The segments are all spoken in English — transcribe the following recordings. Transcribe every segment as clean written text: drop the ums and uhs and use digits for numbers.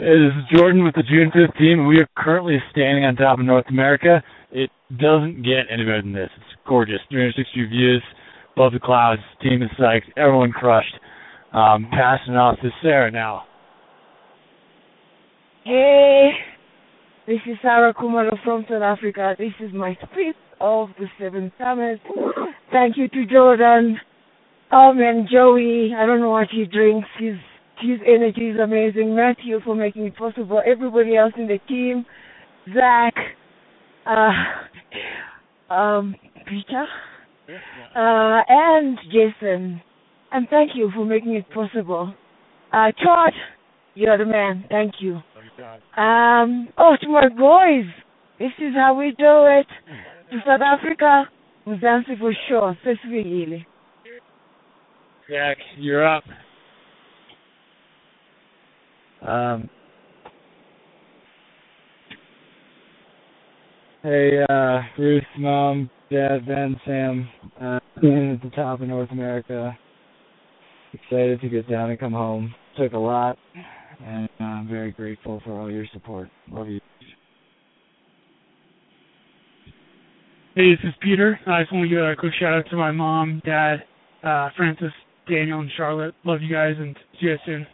This is Jordan with the June 5th team, and we are currently standing on top of North America. It doesn't get any better than this. It's gorgeous. 360 views, above the clouds. Team is psyched. Everyone crushed. Passing off to Sarah now. Hey, this is Sarah Kumaro from South Africa. This is my 5th of the 7 summers. Thank you to Jordan, and Joey. I don't know what he drinks. His energy is amazing. Matthew for making it possible. Everybody else in the team. Zach, Peter, and Jason. And thank you for making it possible. Todd, you're the man. Thank you. To my boys. This is how we do it. To South Africa, Mzansi for sure. Sesivigile. Jack, you're up. Hey, Ruth, Mom, Dad, Ben, Sam, at the top of North America. Excited to get down and come home. Took a lot, and I'm very grateful for all your support. Love you. Hey, this is Peter. I just want to give a quick shout out to my mom, Dad, Francis, Daniel, and Charlotte. Love you guys, and see you guys soon.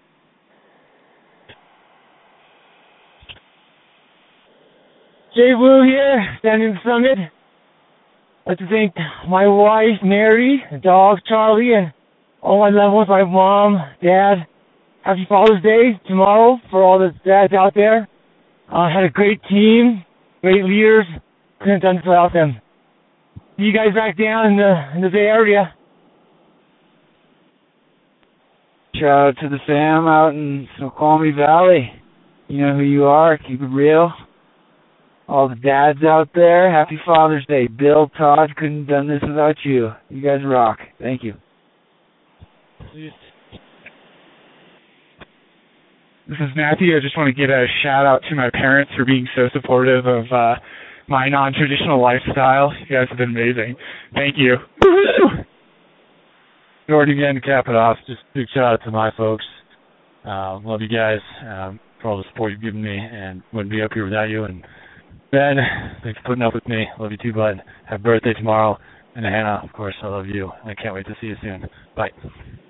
Jay Wu here, standing in the summit. I'd like to thank my wife, Mary, the dog, Charlie, and all my loved ones, my mom, Dad. Happy Father's Day tomorrow for all the dads out there. Had a great team, great leaders. Couldn't have done this without them. See you guys back down in the Bay Area. Shout out to the fam out in Snoqualmie Valley. You know who you are. Keep it real. All the dads out there, happy Father's Day. Bill, Todd, couldn't have done this without you. You guys rock. Thank you. This is Matthew. I just want to give a shout out to my parents for being so supportive of my non-traditional lifestyle. You guys have been amazing. Thank you. Jordan, again, to cap it off, just big shout out to my folks. Love you guys for all the support you've given me, and wouldn't be up here without you. And Ben, thanks for putting up with me. Love you too, bud. Have birthday tomorrow. And Hannah, of course, I love you. I can't wait to see you soon. Bye.